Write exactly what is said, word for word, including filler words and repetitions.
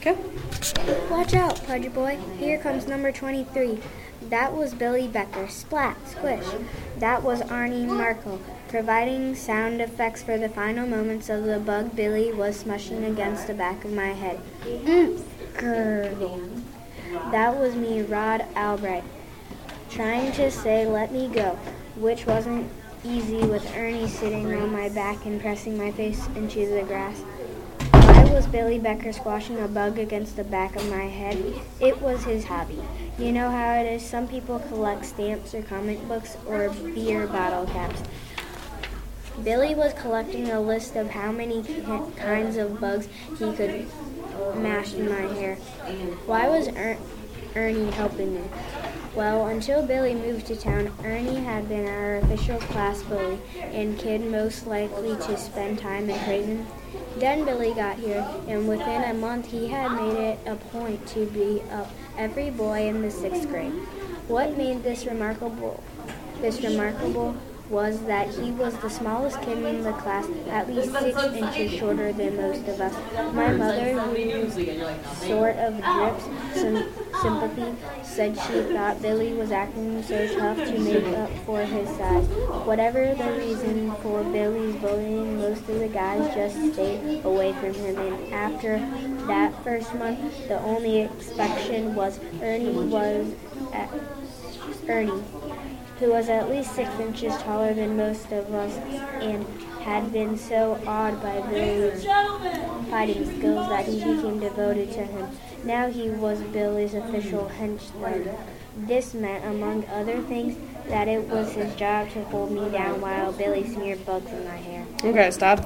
Go. Watch out, Pudgy Boy. Here comes number twenty-three. That was Billy Becker. Splat, squish. That was Arnie Markle, providing sound effects for the final moments of the bug Billy was smushing against the back of my head. Mm, gurgle. That was me, Rod Albright, trying to say let me go, which wasn't easy with Ernie sitting on my back and pressing my face into the grass. Why was Billy Becker squashing a bug against the back of my head? It was his hobby. You know how it is. Some people collect stamps or comic books or beer bottle caps. Billy was collecting a list of how many kinds of bugs he could mash in my hair. Why was er- Ernie helping me? Well, until Billy moved to town, Ernie had been our official class bully and kid most likely to spend time in prison. Then Billy got here, and within a month he had made it a point to beat up every boy in the sixth grade. What made this remarkable, this remarkable was that he was the smallest kid in the class, at least six inches shorter than most of us. My mother, who sort of drips some sympathy, said she thought Billy was acting so tough to make up for his size. Whatever the reason for Billy's bullying, most of the guys just stayed away from him, and after that first month, the only exception was Ernie was at Ernie. who was at least six inches taller than most of us and had been so awed by Billy's fighting skills that he became devoted to him. Now he was Billy's official henchman. This meant, among other things, that it was his job to hold me down while Billy smeared bugs in my hair. Okay, stop